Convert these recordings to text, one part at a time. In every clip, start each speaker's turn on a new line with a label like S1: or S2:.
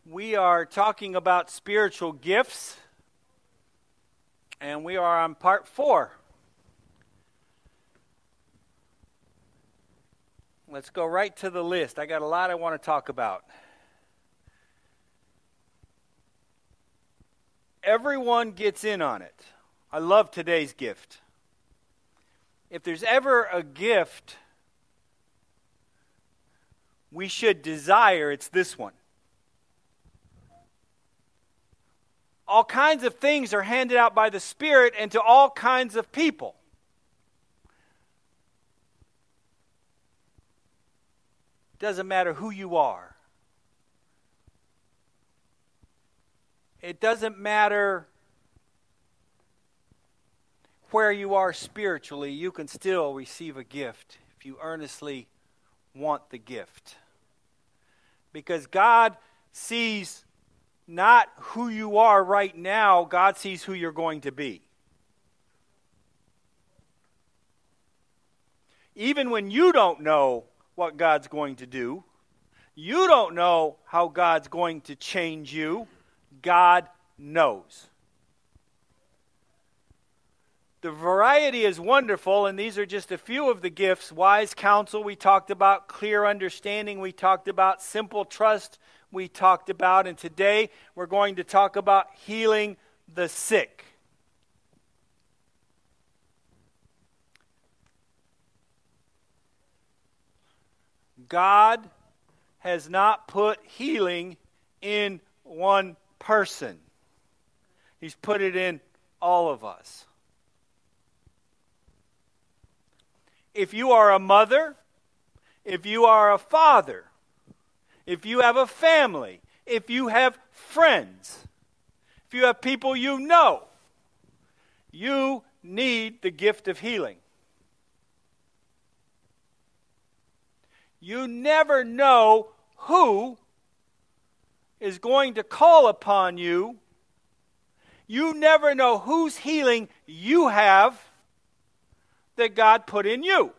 S1: We are talking about spiritual gifts, and we are on part 4. Let's go right to the list. I got a lot I want to talk about. Everyone gets in on it. I love today's gift. If there's ever a gift we should desire, it's this one. All kinds of things are handed out by the Spirit and to all kinds of people. Doesn't matter who you are. It doesn't matter where you are spiritually. You can still receive a gift if you earnestly want the gift. Because God sees not who you are right now, God sees who you're going to be. Even when you don't know what God's going to do, you don't know how God's going to change you, God knows. The variety is wonderful, and these are just a few of the gifts. Wise counsel we talked about, clear understanding we talked about, simple trust we talked about, and today we're going to talk about healing the sick. God has not put healing in one person. He's put it in all of us. If you are a mother, if you are a father, if you have a family, if you have friends, if you have people you know, you need the gift of healing. You never know who is going to call upon you. You never know whose healing you have that God put in you.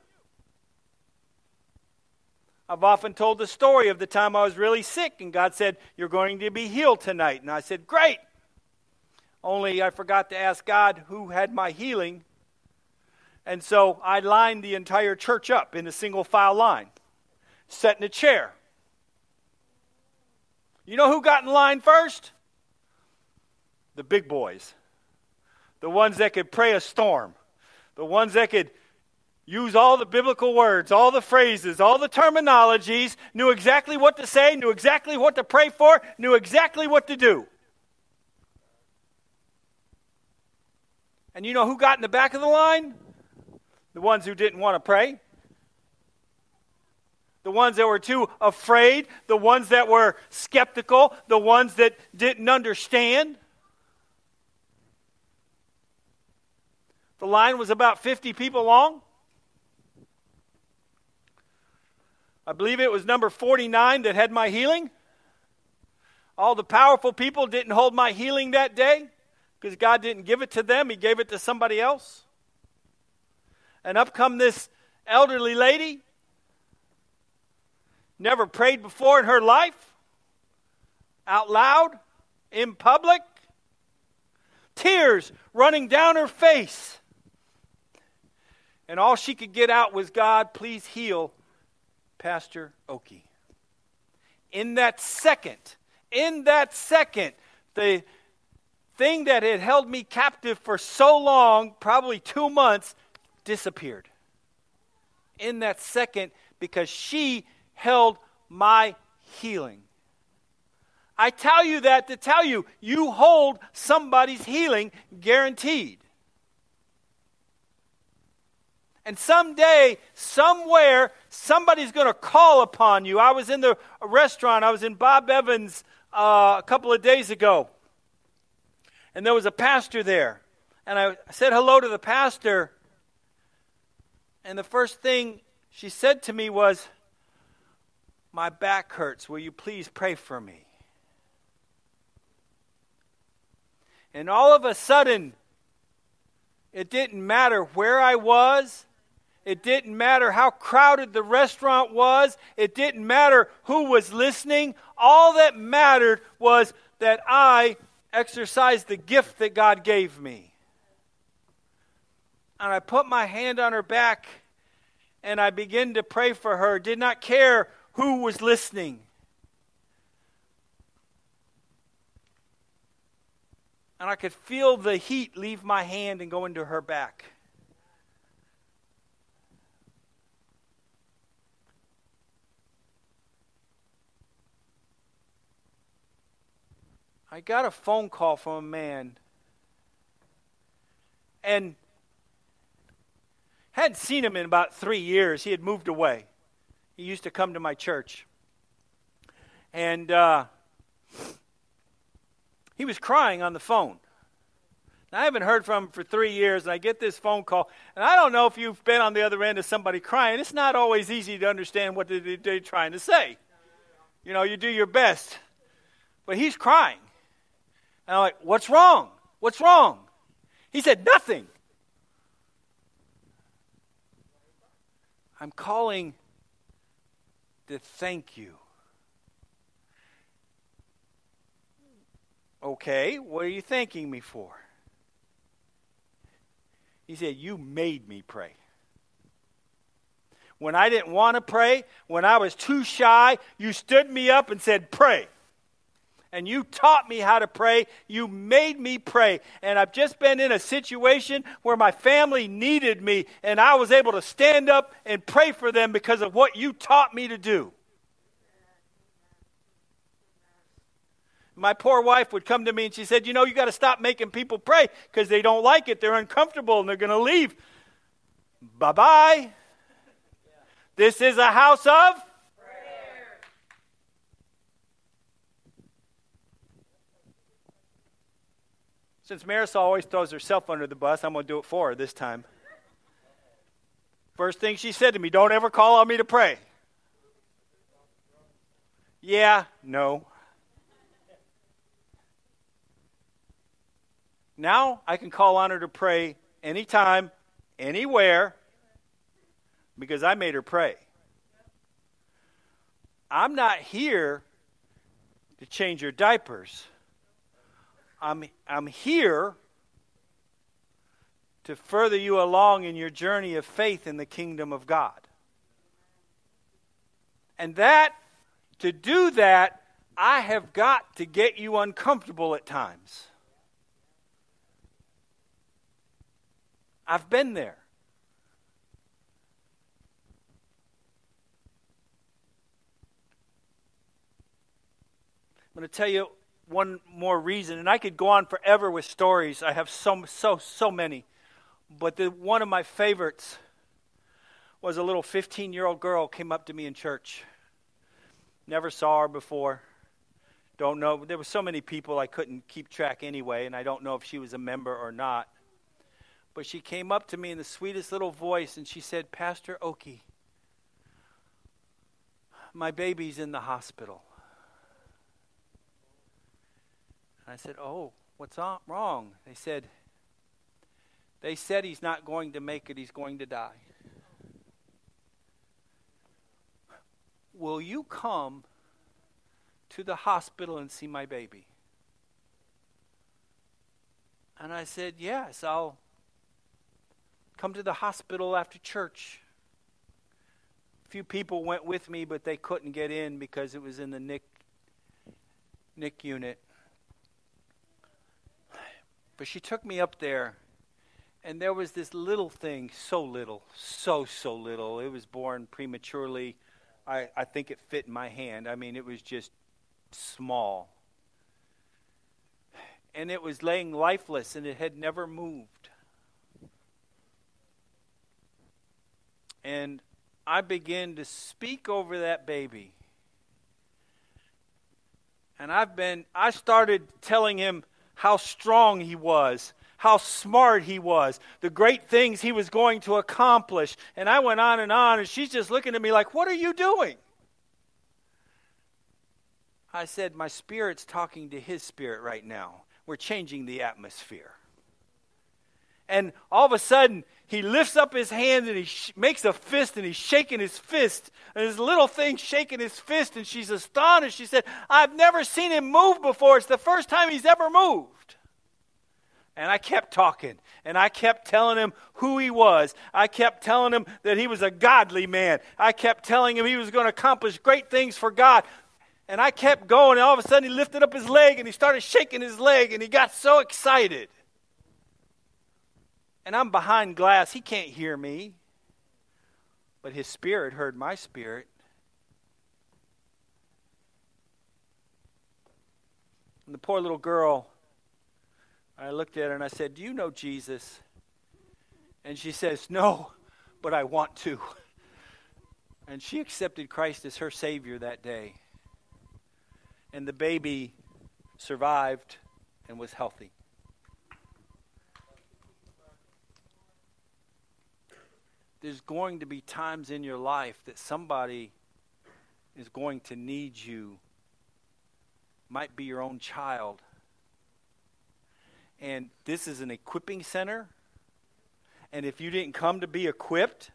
S1: I've often told the story of the time I was really sick and God said, "You're going to be healed tonight." And I said, "Great." Only I forgot to ask God who had my healing. And so I lined the entire church up in a single file line, sat in a chair. You know who got in line first? The big boys. The ones that could pray a storm. The ones that could use all the biblical words, all the phrases, all the terminologies, knew exactly what to say, knew exactly what to pray for, knew exactly what to do. And you know who got in the back of the line? The ones who didn't want to pray. The ones that were too afraid, the ones that were skeptical, the ones that didn't understand. The line was about 50 people long. I believe it was number 49 that had my healing. All the powerful people didn't hold my healing that day because God didn't give it to them. He gave it to somebody else. And up come this elderly lady. Never prayed before in her life. Out loud. In public. Tears running down her face. And all she could get out was, "God, please heal Pastor Oki." In that second, the thing that had held me captive for so long, probably 2 months, disappeared. In that second, because she held my healing. I tell you that to tell you, you hold somebody's healing guaranteed. And someday, somewhere, somebody's going to call upon you. I was in the restaurant. I was in Bob Evans a couple of days ago. And there was a pastor there. And I said hello to the pastor. And the first thing she said to me was, "My back hurts. Will you please pray for me?" And all of a sudden, it didn't matter where I was. It didn't matter how crowded the restaurant was. It didn't matter who was listening. All that mattered was that I exercised the gift that God gave me. And I put my hand on her back and I began to pray for her. Did not care who was listening. And I could feel the heat leave my hand and go into her back. I got a phone call from a man, and hadn't seen him in about 3 years. He had moved away. He used to come to my church. And he was crying on the phone. Now, I haven't heard from him for 3 years, and I get this phone call. And I don't know if you've been on the other end of somebody crying. It's not always easy to understand what they're trying to say. You know, you do your best. But he's crying. And I'm like, what's wrong? What's wrong? He said, nothing. I'm calling to thank you. Okay, what are you thanking me for? He said, you made me pray. When I didn't want to pray, when I was too shy, you stood me up and said, pray. And you taught me how to pray. You made me pray. And I've just been in a situation where my family needed me, and I was able to stand up and pray for them because of what you taught me to do. My poor wife would come to me and she said, you know, you got to stop making people pray because they don't like it. They're uncomfortable and they're going to leave. Bye-bye. This is a house of prayer. Since Marisol always throws herself under the bus, I'm going to do it for her this time. First thing she said to me, don't ever call on me to pray. Yeah, no. Now I can call on her to pray anytime, anywhere, because I made her pray. I'm not here to change your diapers. I'm here to further you along in your journey of faith in the kingdom of God. And to do that, I have got to get you uncomfortable at times. I've been there. I'm going to tell you one more reason, and I could go on forever with stories. I have so many. But one of my favorites was a little 15-year-old girl came up to me in church. Never saw her before. Don't know. There were so many people I couldn't keep track anyway, and I don't know if she was a member or not. But she came up to me in the sweetest little voice, and she said, Pastor Oki, my baby's in the hospital. And I said, oh, what's wrong? They said he's not going to make it. He's going to die. Will you come to the hospital and see my baby? And I said, yes, I'll come to the hospital after church. A few people went with me, but they couldn't get in because it was in the NIC unit. But she took me up there, and there was this little thing, so little. It was born prematurely. I think it fit in my hand. I mean, it was just small. And it was laying lifeless, and it had never moved. And I began to speak over that baby. And I started telling him how strong he was, how smart he was, the great things he was going to accomplish. And I went on, and she's just looking at me like, what are you doing? I said, my spirit's talking to his spirit right now. We're changing the atmosphere. And all of a sudden, he lifts up his hand and he makes a fist and he's shaking his fist. And his little thing shaking his fist, and she's astonished. She said, I've never seen him move before. It's the first time he's ever moved. And I kept talking, and I kept telling him who he was. I kept telling him that he was a godly man. I kept telling him he was going to accomplish great things for God. And I kept going, and all of a sudden he lifted up his leg, and he started shaking his leg, and he got so excited. And I'm behind glass. He can't hear me. But his spirit heard my spirit. And the poor little girl, I looked at her and I said, do you know Jesus? And she says, no, but I want to. And she accepted Christ as her Savior that day. And the baby survived and was healthy. There's going to be times in your life that somebody is going to need you. Might be your own child. And this is an equipping center. And if you didn't come to be equipped,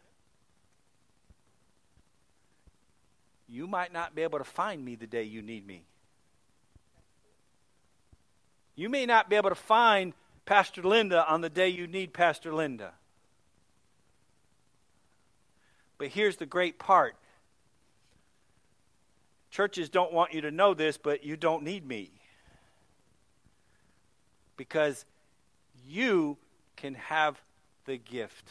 S1: you might not be able to find me the day you need me. You may not be able to find Pastor Linda on the day you need Pastor Linda. But here's the great part. Churches don't want you to know this, but you don't need me. Because you can have the gift.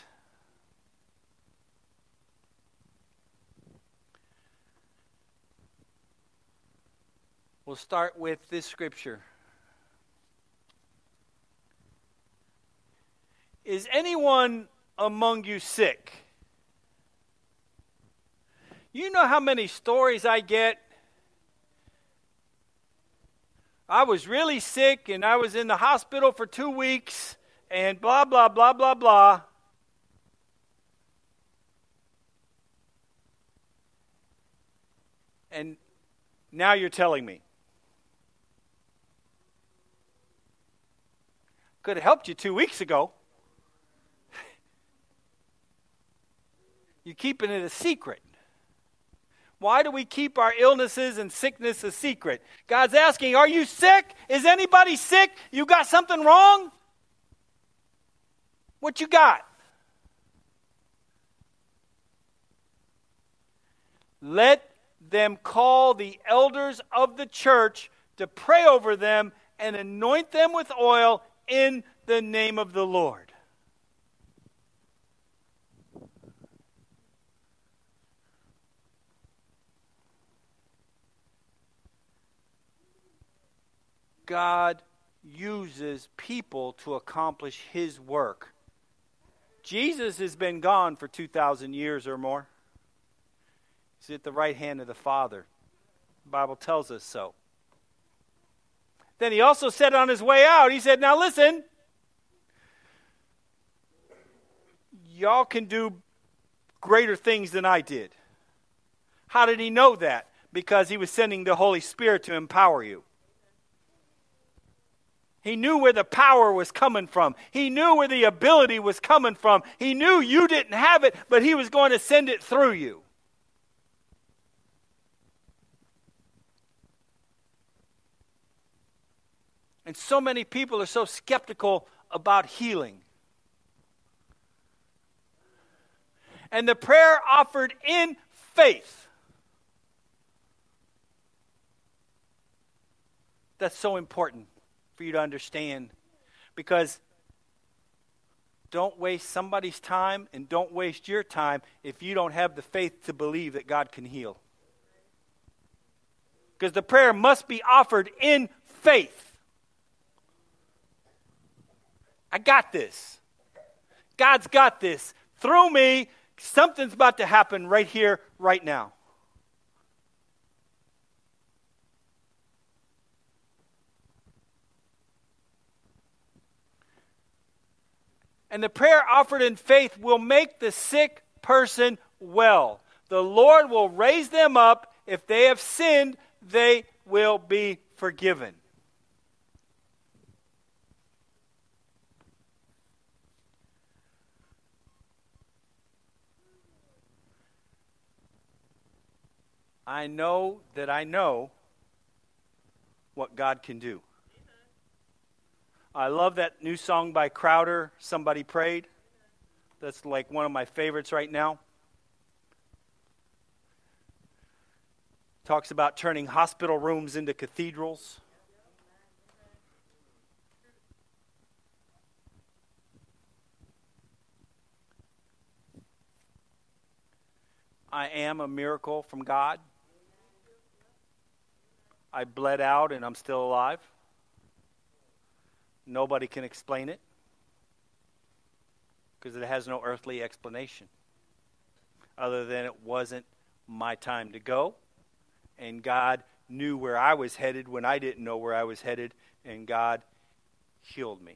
S1: We'll start with this scripture. Is anyone among you sick? You know how many stories I get? I was really sick and I was in the hospital for 2 weeks and blah, blah, blah, blah, blah. And now you're telling me. Could have helped you 2 weeks ago. You're keeping it a secret. Why do we keep our illnesses and sickness a secret? God's asking, are you sick? Is anybody sick? You got something wrong? What you got? Let them call the elders of the church to pray over them and anoint them with oil in the name of the Lord. God uses people to accomplish His work. Jesus has been gone for 2,000 years or more. He's at the right hand of the Father. The Bible tells us so. Then He also said on His way out, He said, now listen, y'all can do greater things than I did. How did He know that? Because He was sending the Holy Spirit to empower you. He knew where the power was coming from. He knew where the ability was coming from. He knew you didn't have it, but He was going to send it through you. And so many people are so skeptical about healing. And the prayer offered in faith. That's so important for you to understand, because don't waste somebody's time and don't waste your time if you don't have the faith to believe that God can heal. Because the prayer must be offered in faith. I got this. God's got this. Through me, something's about to happen right here, right now. And the prayer offered in faith will make the sick person well. The Lord will raise them up. If they have sinned, they will be forgiven. I know that I know what God can do. I love that new song by Crowder, Somebody Prayed. That's like one of my favorites right now. Talks about turning hospital rooms into cathedrals. I am a miracle from God. I bled out and I'm still alive. Nobody can explain it because it has no earthly explanation other than it wasn't my time to go, and God knew where I was headed when I didn't know where I was headed, and God healed me.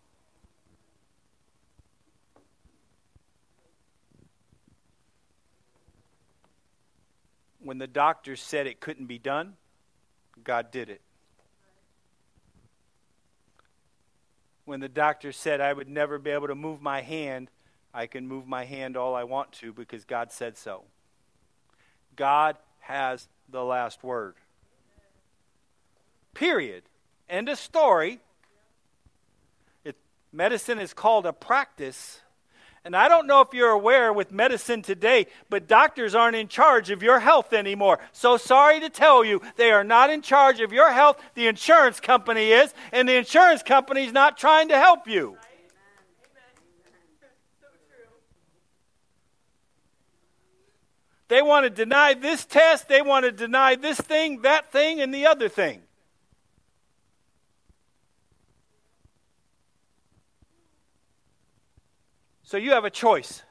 S1: When the doctors said it couldn't be done, God did it. When the doctor said I would never be able to move my hand, I can move my hand all I want to because God said so. God has the last word. Period. End of story. Medicine is called a practice. And I don't know if you're aware with medicine today, but doctors aren't in charge of your health anymore. So sorry to tell you, they are not in charge of your health. The insurance company is, and the insurance company is not trying to help you. They want to deny this test, they want to deny this thing, that thing, and the other thing. So you have a choice.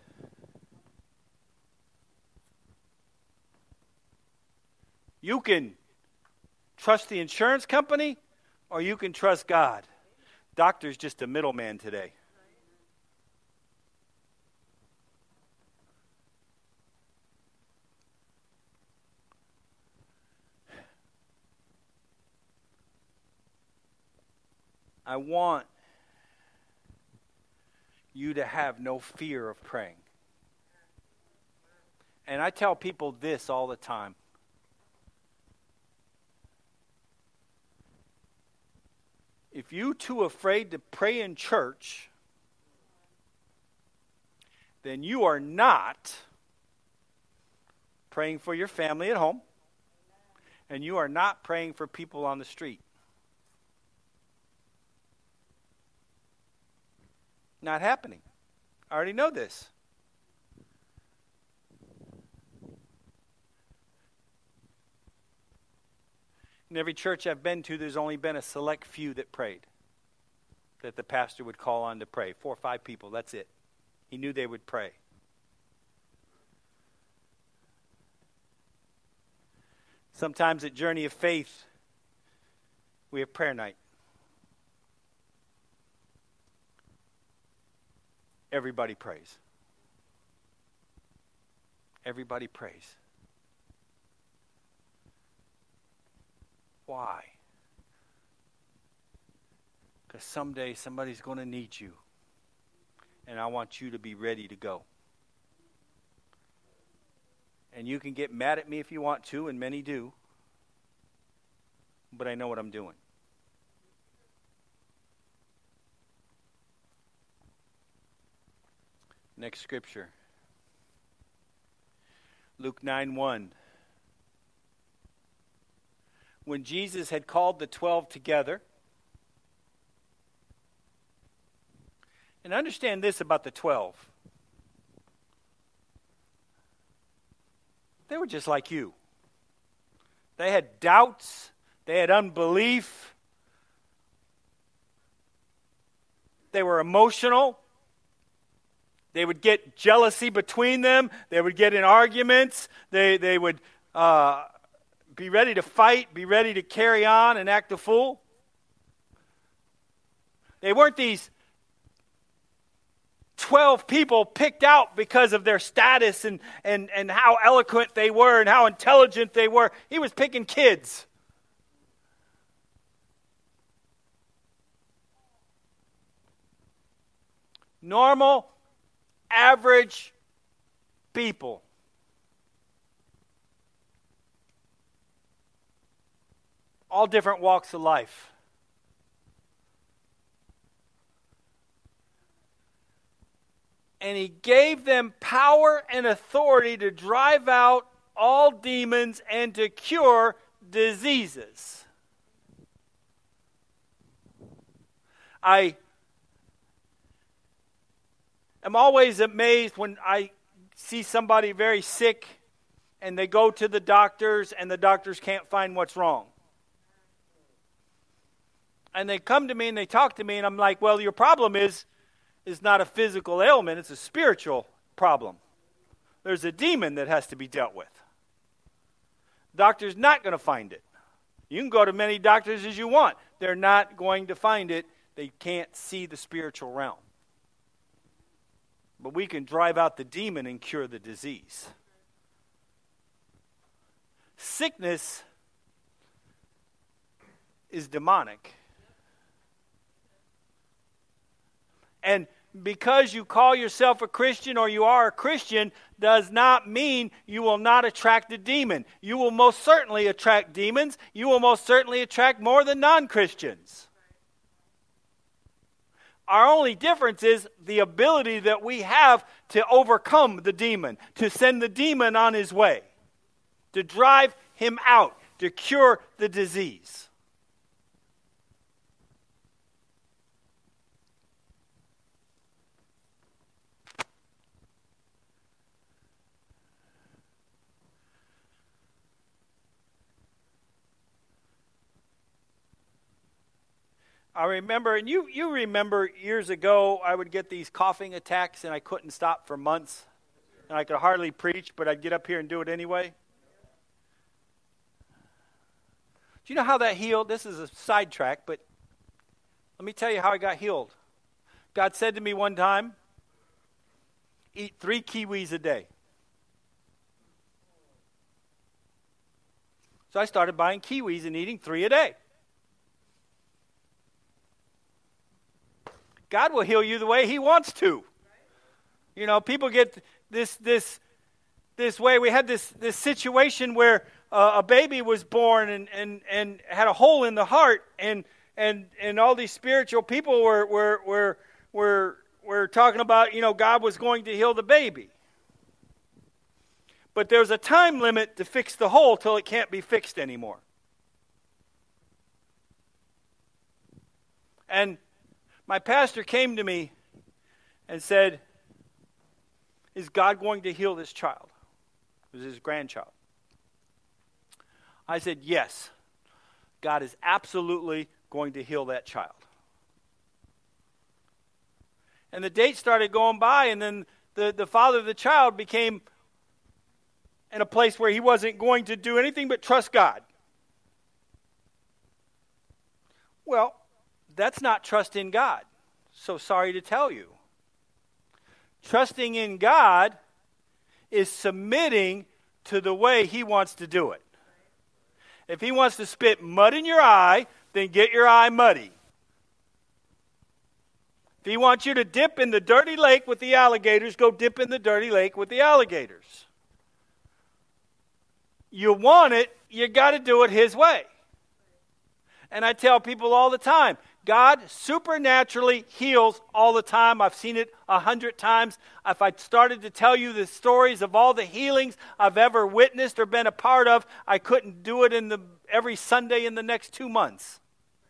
S1: You can trust the insurance company or you can trust God. Doctor's just a middleman today. I want you to have no fear of praying. And I tell people this all the time. If you're too afraid to pray in church, then you are not praying for your family at home, and you are not praying for people on the street. Not happening. I already know this. In every church I've been to, there's only been a select few that prayed, that the pastor would call on to pray. 4 or 5 people, that's it. He knew they would pray. Sometimes at Journey of Faith, we have prayer night. Everybody prays. Everybody prays. Why? Because someday somebody's going to need you. And I want you to be ready to go. And you can get mad at me if you want to, and many do. But I know what I'm doing. Next scripture. Luke 9:1. When Jesus had called the 12 together, and understand this about the 12. They were just like you. They had doubts. They had unbelief. They were emotional. They would get jealousy between them. They would get in arguments. They would be ready to fight, be ready to carry on and act a fool. They weren't these 12 people picked out because of their status and how eloquent they were and how intelligent they were. He was picking kids. Normal, average people. all different walks of life. And he gave them power and authority to drive out all demons and to cure diseases. I am always amazed when I see somebody very sick and they go to the doctors and the doctors can't find what's wrong. And they come to me and they talk to me and I'm like, well, your problem is not a physical ailment, it's a spiritual problem. There's a demon that has to be dealt with. Doctor's not going to find it. You can go to many doctors as you want. They're not going to find it. They can't see the spiritual realm. But we can drive out the demon and cure the disease. Sickness is demonic. And because you call yourself a Christian or you are a Christian does not mean you will not attract a demon. You will most certainly attract demons. You will most certainly attract more than non-Christians. Our only difference is the ability that we have to overcome the demon, to send the demon on his way, to drive him out, to cure the disease. I remember, and you remember years ago, I would get these coughing attacks and I couldn't stop for months. And I could hardly preach, but I'd get up here and do it anyway. Do you know how that healed? This is a sidetrack, but let me tell you how I got healed. God said to me one time, eat 3 kiwis a day. So I started buying kiwis and eating 3 a day. God will heal you the way he wants to. You know, people get this way. We had this situation where a baby was born and had a hole in the heart, and all these spiritual people were talking about, you know, God was going to heal the baby. But there's a time limit to fix the hole till it can't be fixed anymore. And my pastor came to me and said, is God going to heal this child? It was his grandchild. I said, yes, God is absolutely going to heal that child. And the date started going by, and then the father of the child became in a place where he wasn't going to do anything but trust God. Well, that's not trust in God. So sorry to tell you. Trusting in God is submitting to the way he wants to do it. If he wants to spit mud in your eye, then get your eye muddy. If he wants you to dip in the dirty lake with the alligators, go dip in the dirty lake with the alligators. You want it, you got to do it his way. And I tell people all the time, God supernaturally heals all the time. I've seen it 100 times. If I started to tell you the stories of all the healings I've ever witnessed or been a part of, I couldn't do it every Sunday in the next 2 months.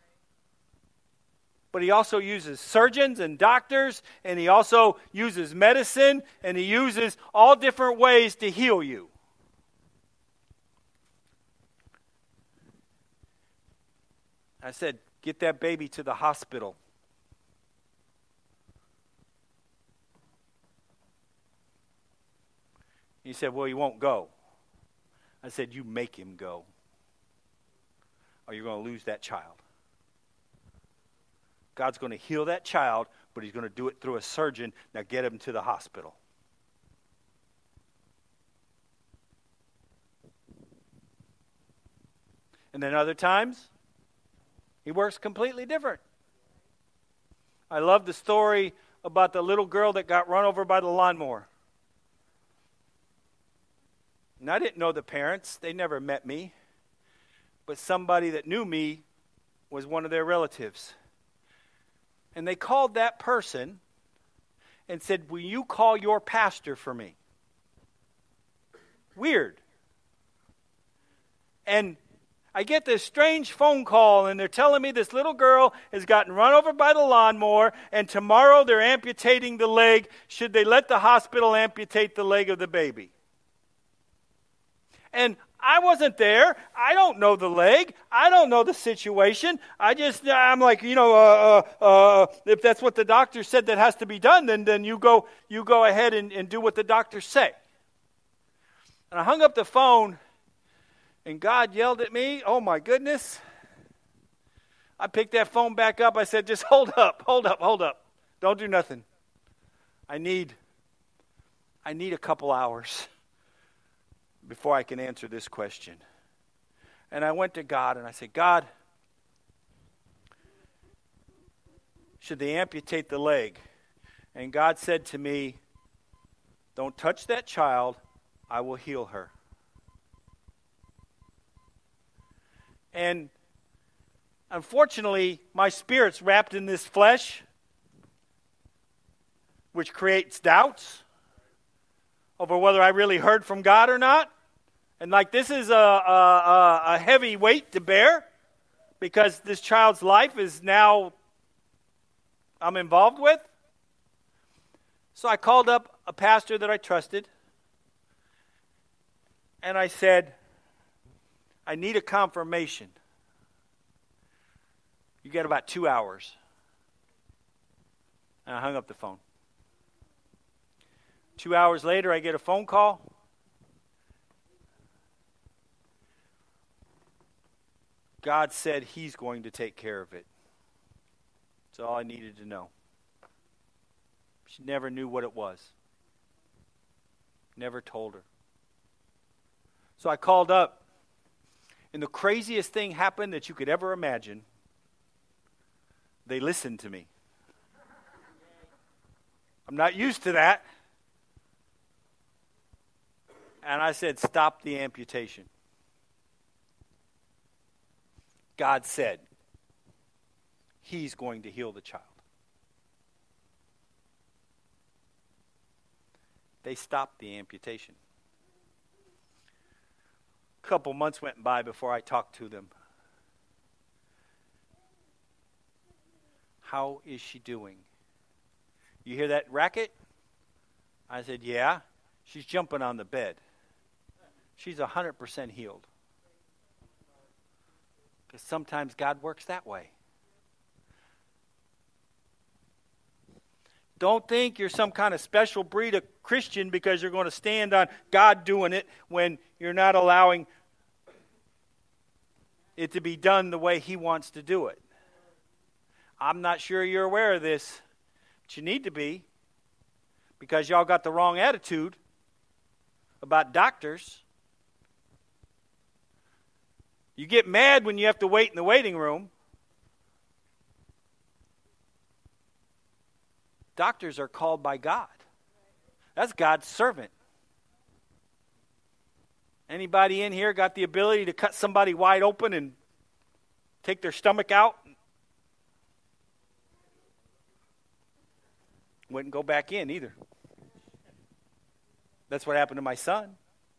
S1: But he also uses surgeons and doctors, and he also uses medicine, and he uses all different ways to heal you. I said, get that baby to the hospital. He said, well, he won't go. I said, you make him go, or you're going to lose that child. God's going to heal that child, but he's going to do it through a surgeon. Now get him to the hospital. And then other times, he works completely different. I love the story about the little girl that got run over by the lawnmower. And I didn't know the parents. They never met me. but somebody that knew me was one of their relatives. And they called that person and said, will you call your pastor for me? Weird. And I get this strange phone call, and they're telling me this little girl has gotten run over by the lawnmower, and tomorrow they're amputating the leg. Should they let the hospital amputate the leg of the baby? And I wasn't there. I don't know the leg. I don't know the situation. I'm like, if that's what the doctor said that has to be done, then you go ahead and do what the doctors say. And I hung up the phone, and God yelled at me. Oh, my goodness. I picked that phone back up. I said, just hold up. Don't do nothing. I need a couple hours before I can answer this question. And I went to God, and I said, God, should they amputate the leg? And God said to me, don't touch that child. I will heal her. And unfortunately, my spirit's wrapped in this flesh, which creates doubts over whether I really heard from God or not. And like this is a heavy weight to bear, because this child's life is now I'm involved with. So I called up a pastor that I trusted, and I said, I need a confirmation. You got about 2 hours. And I hung up the phone. 2 hours later, I get a phone call. God said he's going to take care of it. That's all I needed to know. She never knew what it was. Never told her. So I called up, and the craziest thing happened that you could ever imagine. They listened to me. I'm not used to that. And I said, stop the amputation. God said he's going to heal the child. They stopped the amputation. A couple months went by before I talked to them. How is she doing? You hear that racket? I said, yeah. She's jumping on the bed. She's 100% healed. Because sometimes God works that way. Don't think you're some kind of special breed of Christian because you're going to stand on God doing it when you're not allowing it to be done the way he wants to do it. I'm not sure you're aware of this, but you need to be, because y'all got the wrong attitude about doctors. You get mad when you have to wait in the waiting room. Doctors are called by God. That's God's servant. Anybody in here got the ability to cut somebody wide open and take their stomach out? Wouldn't go back in either. That's what happened to my son.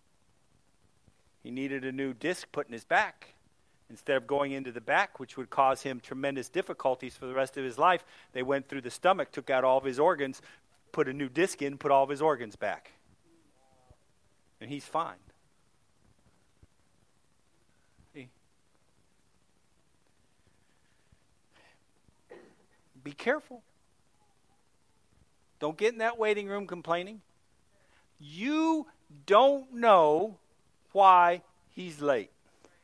S1: He needed a new disc put in his back. Instead of going into the back, which would cause him tremendous difficulties for the rest of his life, they went through the stomach, took out all of his organs, put a new disc in, put all of his organs back. And he's fine. See? Be careful. Don't get in that waiting room complaining. You don't know why he's late.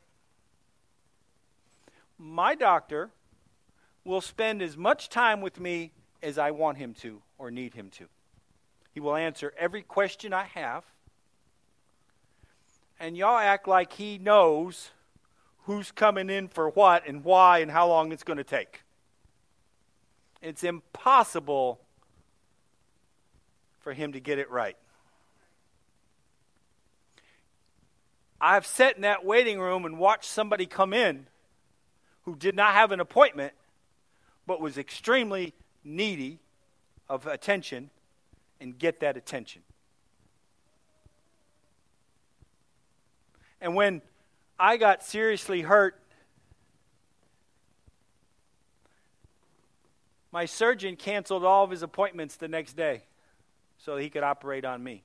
S1: My doctor will spend as much time with me as I want him to or need him to. He will answer every question I have. And y'all act like he knows who's coming in for what and why and how long it's going to take. It's impossible for him to get it right. I've sat in that waiting room and watched somebody come in who did not have an appointment, but was extremely needy of attention, and get that attention. And when I got seriously hurt, my surgeon canceled all of his appointments the next day so he could operate on me.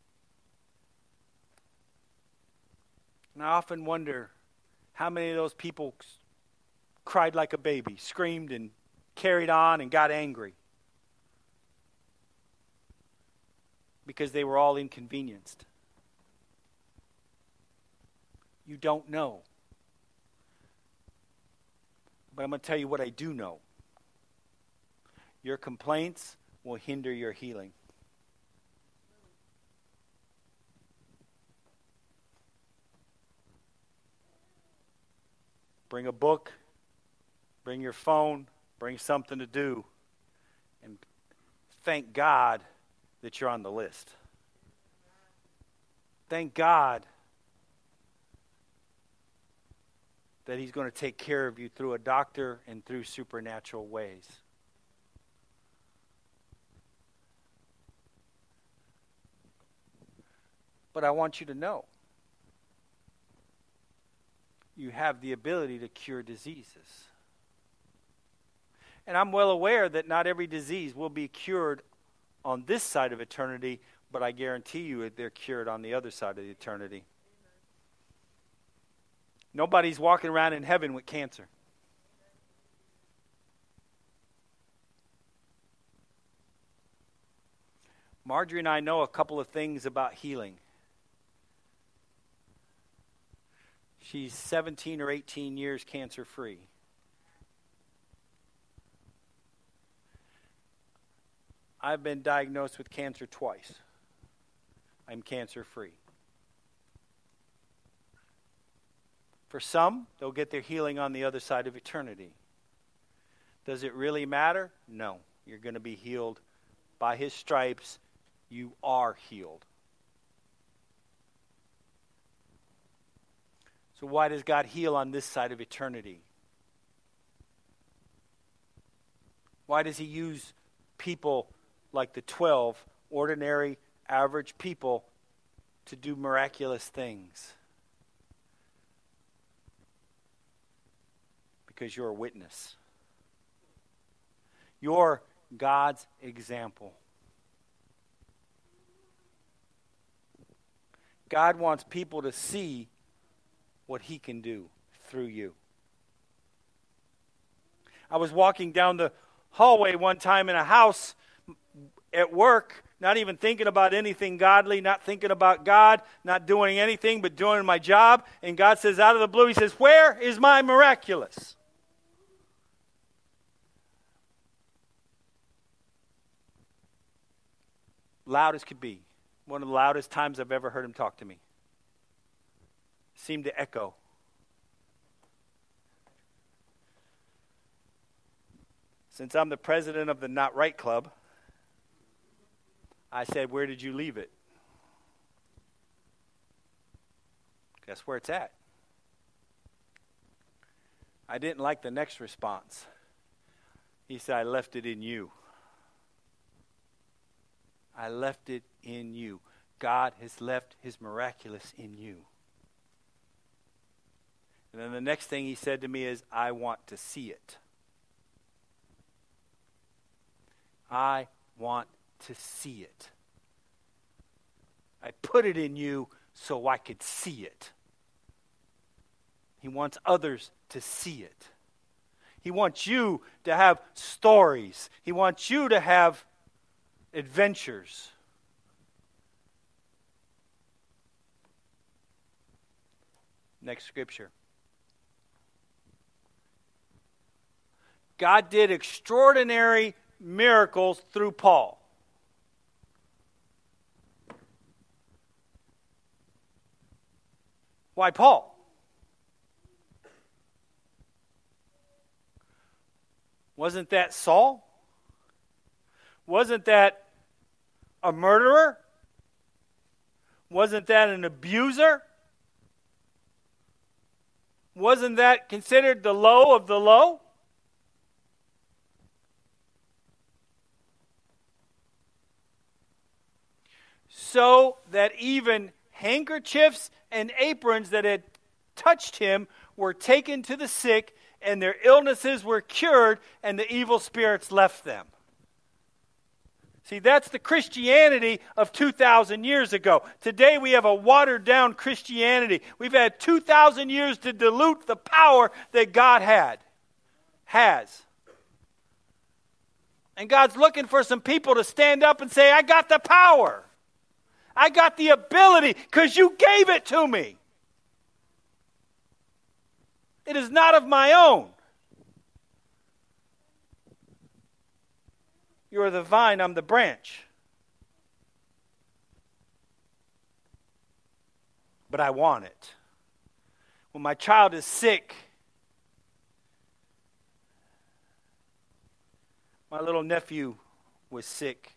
S1: And I often wonder how many of those people cried like a baby, screamed and carried on and got angry because they were all inconvenienced. You don't know. But I'm going to tell you what I do know. Your complaints will hinder your healing. Bring a book, bring your phone, bring something to do, and thank God that you're on the list. Thank God that He's going to take care of you through a doctor and through supernatural ways. But I want you to know, you have the ability to cure diseases. And I'm well aware that not every disease will be cured on this side of eternity, but I guarantee you they're cured on the other side of eternity. Nobody's walking around in heaven with cancer. Marjorie and I know a couple of things about healing. She's 17 or 18 years cancer-free. I've been diagnosed with cancer twice. I'm cancer-free. For some, they'll get their healing on the other side of eternity. Does it really matter? No. You're going to be healed. By His stripes, you are healed. So why does God heal on this side of eternity? Why does He use people like the 12, ordinary, average people, to do miraculous things? Because you're a witness. You're God's example. God wants people to see what He can do through you. I was walking down the hallway one time in a house at work, not even thinking about anything godly, not thinking about God, not doing anything but doing my job. And God says out of the blue, He says, "Where is my miraculous?" Loud as could be. One of the loudest times I've ever heard Him talk to me. Seemed to echo. Since I'm the president of the Not Right Club, I said, "Where did you leave it?" Guess where it's at. I didn't like the next response. He said, "I left it in you." I left it in you. God has left His miraculous in you. And then the next thing He said to me is, "I want to see it." I want to see it. I put it in you so I could see it. He wants others to see it. He wants you to have stories. He wants you to have adventures. Next scripture. God did extraordinary miracles through Paul. Why Paul? Wasn't that Saul? Wasn't that a murderer? Wasn't that an abuser? Wasn't that considered the low of the low? So that even handkerchiefs and aprons that had touched him were taken to the sick, and their illnesses were cured, and the evil spirits left them. See, that's the Christianity of 2,000 years ago. Today we have a watered-down Christianity. We've had 2,000 years to dilute the power that God has. And God's looking for some people to stand up and say, I got the power. I got the ability because you gave it to me. It is not of my own. You are the vine, I'm the branch. But I want it. When my child is sick, my little nephew was sick.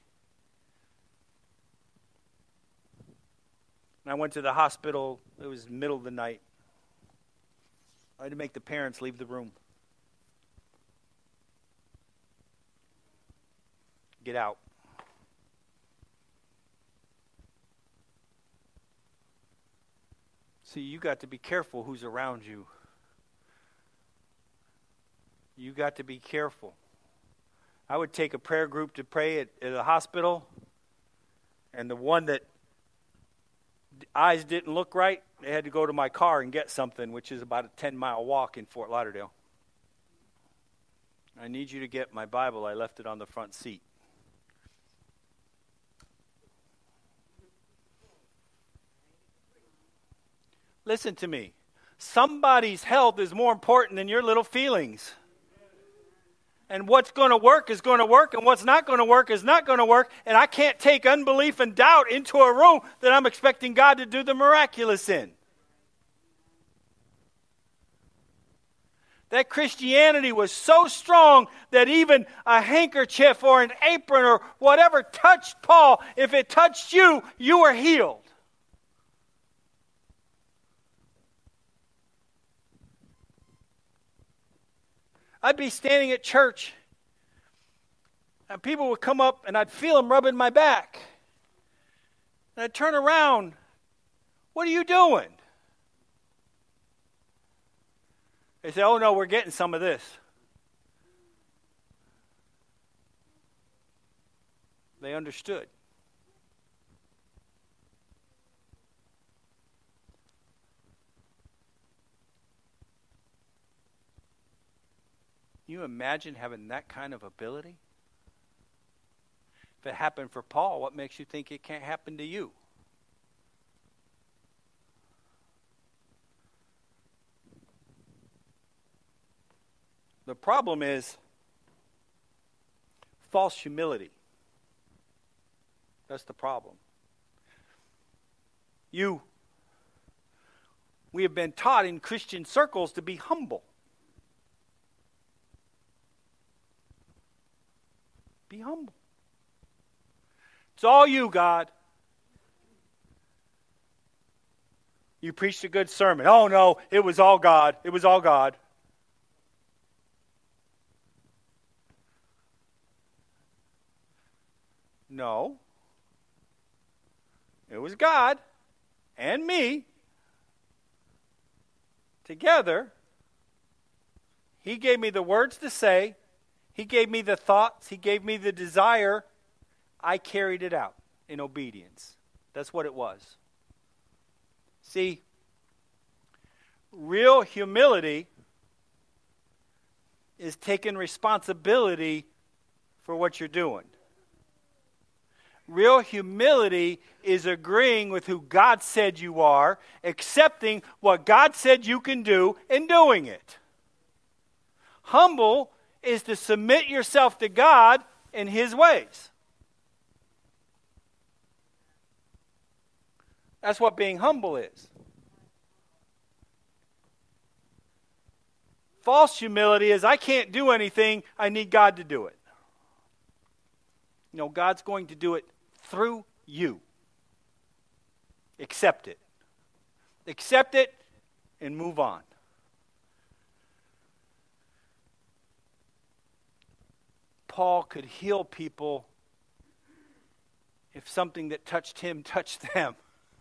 S1: And I went to the hospital. It was the middle of the night. I had to make the parents leave the room. Get out. See, you got to be careful who's around you. You got to be careful. I would take a prayer group to pray at a hospital, and the one that eyes didn't look right, they had to go to my car and get something, which is about a 10-mile walk in Fort Lauderdale. I need you to get my Bible. I left it on the front seat. Listen to me. Somebody's health is more important than your little feelings. And what's going to work is going to work, and what's not going to work is not going to work. And I can't take unbelief and doubt into a room that I'm expecting God to do the miraculous in. That Christianity was so strong that even a handkerchief or an apron or whatever touched Paul. If it touched you, you were healed. I'd be standing at church, and people would come up, and I'd feel them rubbing my back. And I'd turn around. What are you doing? They say, oh, no, we're getting some of this. They understood. Can you imagine having that kind of ability? If it happened for Paul, what makes you think it can't happen to you? The problem is false humility. That's the problem. We have been taught in Christian circles to be humble. Be humble. It's all you, God. You preached a good sermon. Oh, no, it was all God. It was all God. No. It was God and me together. He gave me the words to say. He gave me the thoughts. He gave me the desire. I carried it out in obedience. That's what it was. See, real humility is taking responsibility for what you're doing. Real humility is agreeing with who God said you are, accepting what God said you can do, and doing it. Humble is to submit yourself to God in His ways. That's what being humble is. False humility is, I can't do anything, I need God to do it. No, God's going to do it through you. Accept it. Accept it and move on. Paul could heal people if something that touched him touched them.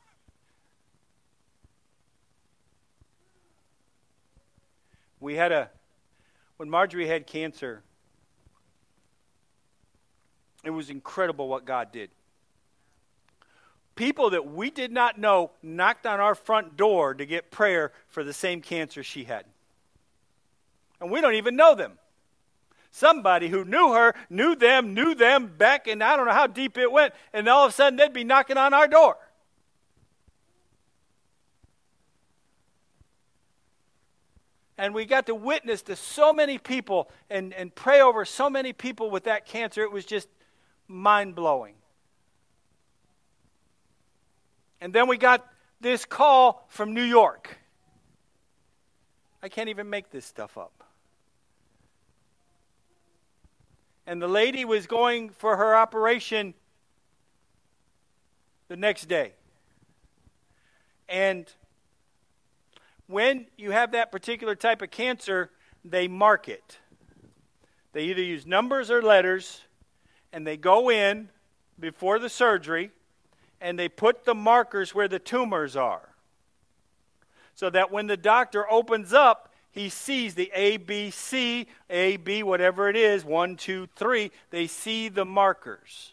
S1: When Marjorie had cancer, it was incredible what God did. People that we did not know knocked on our front door to get prayer for the same cancer she had. And we don't even know them. Somebody who knew her, knew them back, and I don't know how deep it went, and all of a sudden they'd be knocking on our door. And we got to witness to so many people and pray over so many people with that cancer. It was just mind-blowing. And then we got this call from New York. I can't even make this stuff up. And the lady was going for her operation the next day. And when you have that particular type of cancer, they mark it. They either use numbers or letters, and they go in before the surgery, and they put the markers where the tumors are. So that when the doctor opens up, he sees the A, B, C, A, B, whatever it is, 1, 2, 3, they see the markers.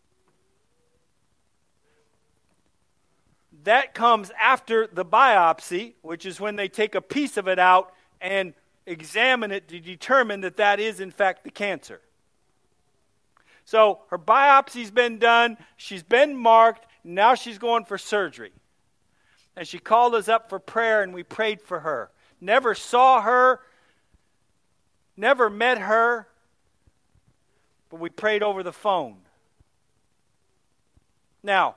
S1: That comes after the biopsy, which is when they take a piece of it out and examine it to determine that that is, in fact, the cancer. So her biopsy's been done, she's been marked, now she's going for surgery. And she called us up for prayer, and we prayed for her. Never saw her, never met her, but we prayed over the phone. Now,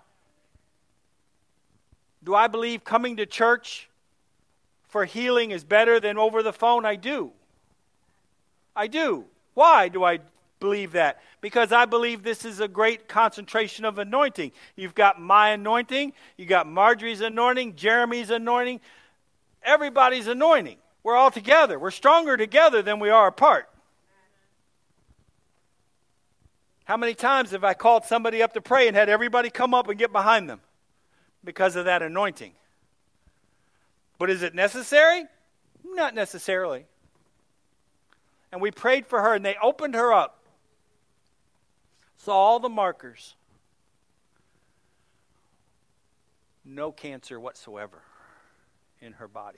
S1: do I believe coming to church for healing is better than over the phone? I do. I do. Why do I believe that? Because I believe this is a great concentration of anointing. You've got my anointing, you got Marjorie's anointing, Jeremy's anointing, everybody's anointing. We're all together. We're stronger together than we are apart. How many times have I called somebody up to pray and had everybody come up and get behind them because of that anointing? But is it necessary? Not necessarily. And we prayed for her, and they opened her up. Saw all the markers. No cancer whatsoever in her body.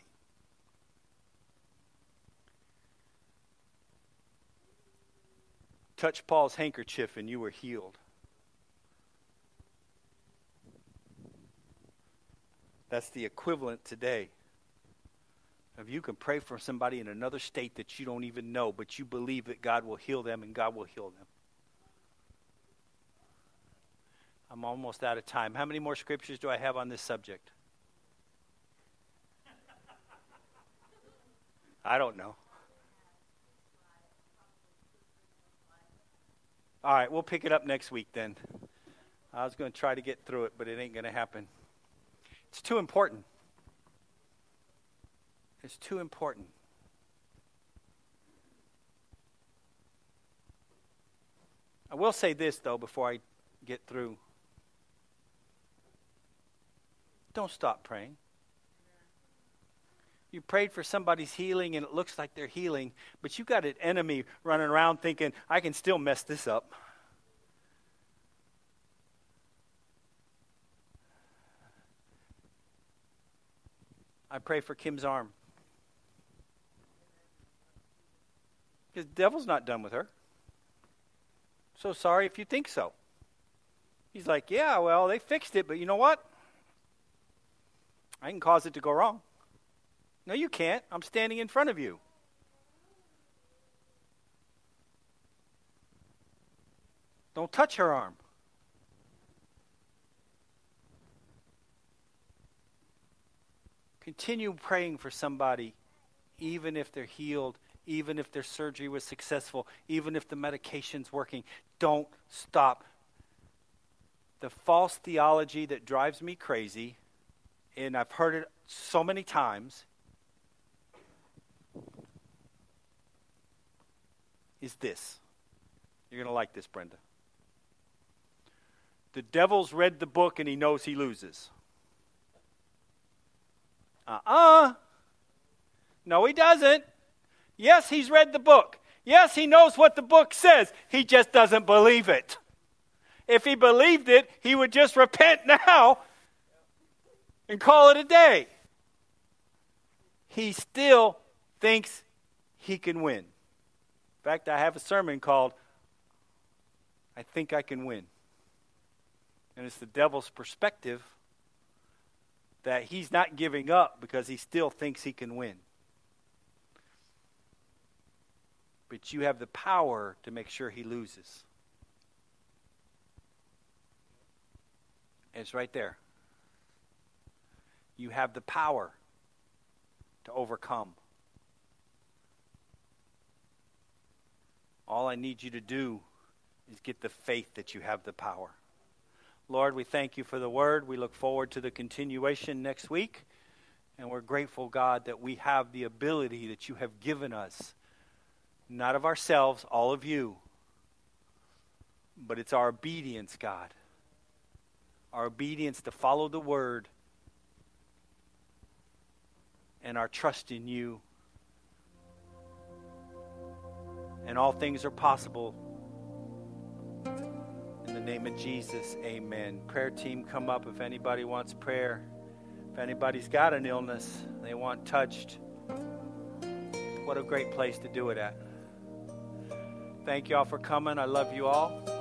S1: Touch Paul's handkerchief and you were healed. That's the equivalent today of you can pray for somebody in another state that you don't even know, but you believe that God will heal them and God will heal them. I'm almost out of time. How many more scriptures do I have on this subject? I don't know. All right, we'll pick it up next week then. I was going to try to get through it, but it ain't going to happen. It's too important. It's too important. I will say this, though, before I get through. Don't stop praying. You prayed for somebody's healing, and it looks like they're healing, but you got an enemy running around thinking, I can still mess this up. I pray for Kim's arm. Because the devil's not done with her. So sorry if you think so. He's like, yeah, well, they fixed it, but you know what? I can cause it to go wrong. No, you can't. I'm standing in front of you. Don't touch her arm. Continue praying for somebody, even if they're healed, even if their surgery was successful, even if the medication's working. Don't stop. The false theology that drives me crazy, and I've heard it so many times, is this. You're going to like this, Brenda. The devil's read the book and he knows he loses. No, he doesn't. Yes, he's read the book. Yes, he knows what the book says. He just doesn't believe it. If he believed it, he would just repent now and call it a day. He still thinks he can win. In fact, I have a sermon called, I Think I Can Win. And it's the devil's perspective that he's not giving up because he still thinks he can win. But you have the power to make sure he loses. It's right there. You have the power to overcome. All I need you to do is get the faith that you have the power. Lord, we thank you for the word. We look forward to the continuation next week. And we're grateful, God, that we have the ability that you have given us. Not of ourselves, all of you. But it's our obedience, God. Our obedience to follow the word. And our trust in you. And all things are possible. In the name of Jesus, amen. Prayer team, come up if anybody wants prayer. If anybody's got an illness they want touched, what a great place to do it at. Thank you all for coming. I love you all.